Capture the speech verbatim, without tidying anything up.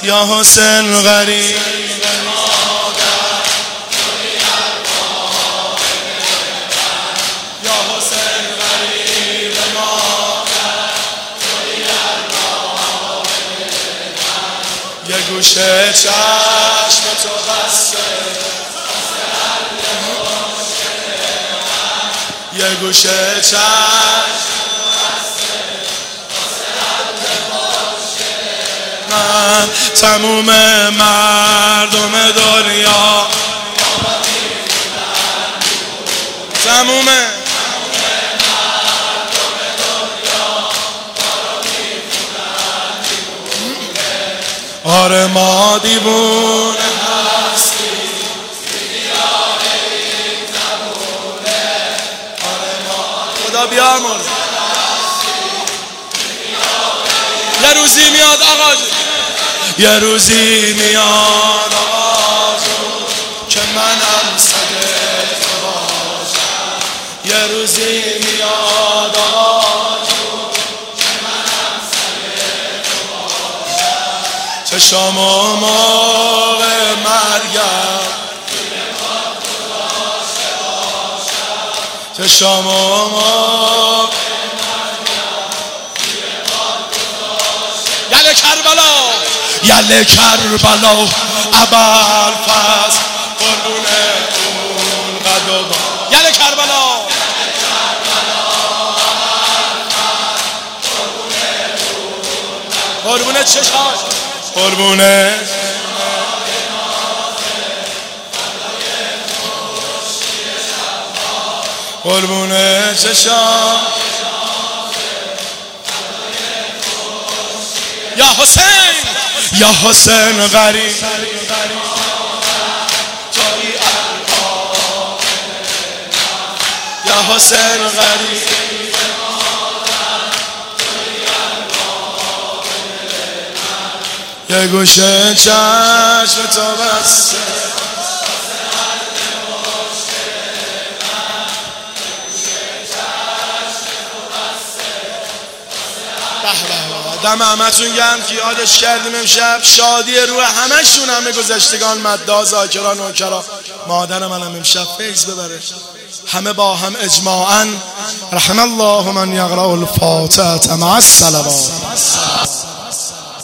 یا حسین غریب یه گوشه چشم تو بسته یه گوشه چشم من تموم مردم دنیا تموم آره ما دیوونه هستیم آره ما خدا بیامون یه روزی میاد آقا یه روزی میاد آقا که منم صدق باشم یه روزی میاد آقا چشام و موقع مرگم چشام و موقع یله کربلا یله کربلا ابوالفضل قربون اون قدوم یله کربلا قربون چشاش قربونه قربونه چشام یا حسین یا حسین غریب یا حسین غریب یه گوشه چشم تو بسته دم همتون گرم که یادش کردیم امشب شادی روح همشون همه گذشتگان مداح ذاکرا نوکرا مادر منم امشب فیض ببره همه با هم اجماعا رحم الله من یقرأ الفاتحه مع الصلوات.